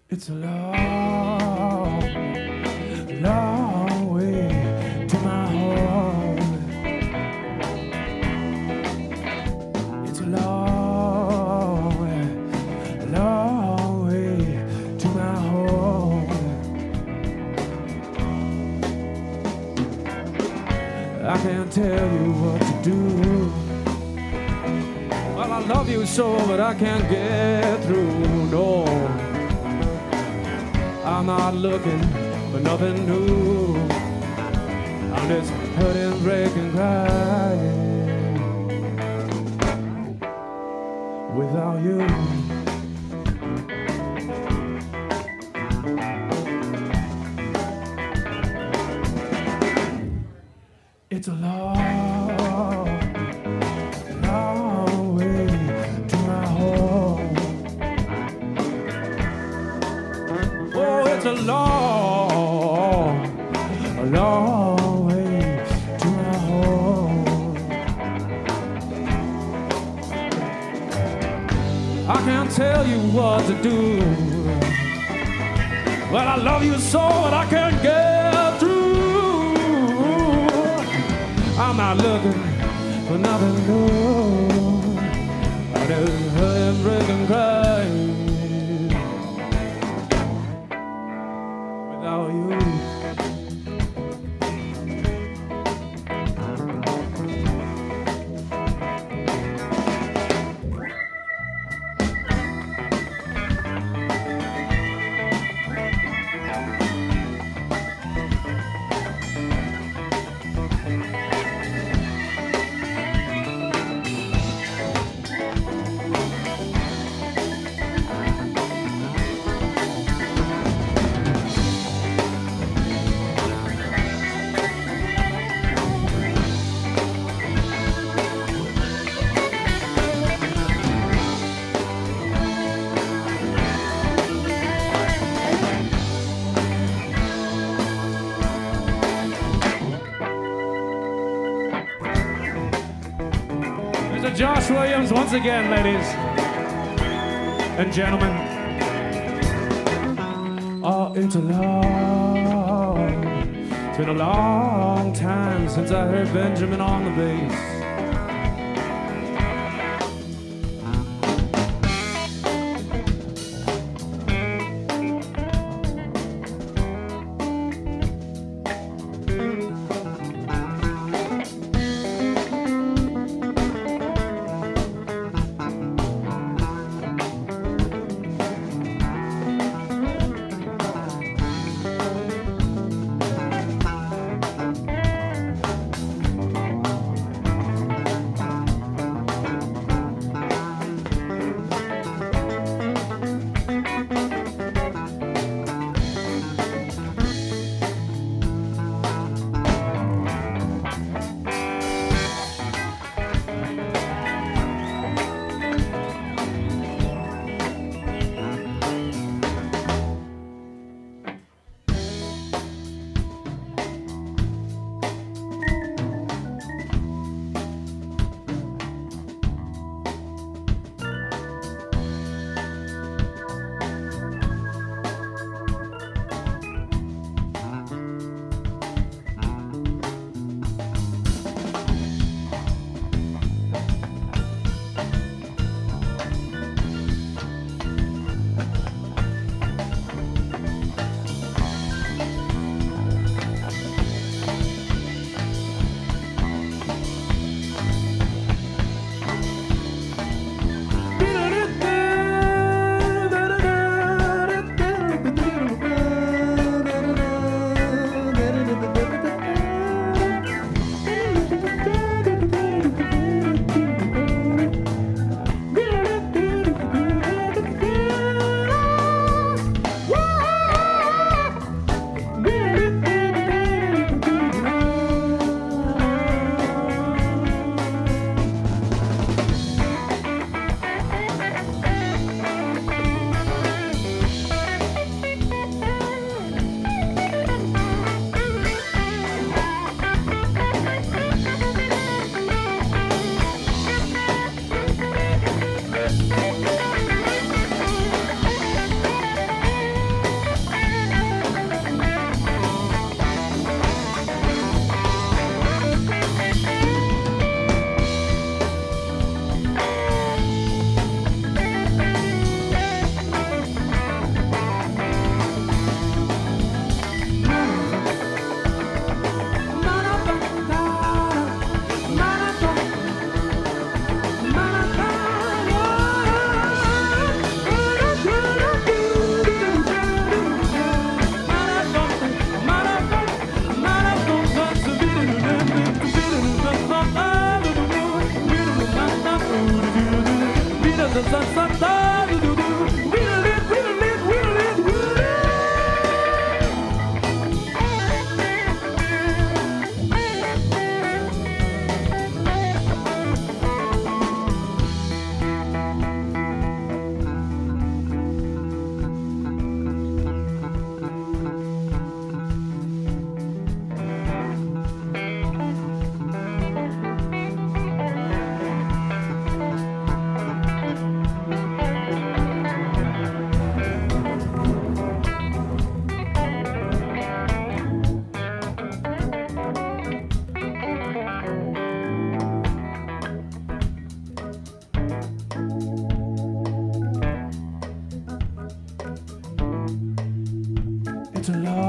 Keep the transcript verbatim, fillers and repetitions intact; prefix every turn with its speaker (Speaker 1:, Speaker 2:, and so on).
Speaker 1: It's a long, long way to my home. It's a long way, long way to my home. I can't tell you what to do. Well, I love you so, but I can't get through, no. I'm not looking for nothing new. I'm just hurting, breaking, crying without you. It's a long, long way to my home. Oh, it's a long, a long way to my home. I can't tell you what to do. Well, I love you so, but I can't get through. I'm not looking for nothing new. I just hurt and break and cry without you. Mister Josh Williams once again, ladies and gentlemen. Oh, it's a long, it's been a long time since I heard Benjamin on the bass. to love.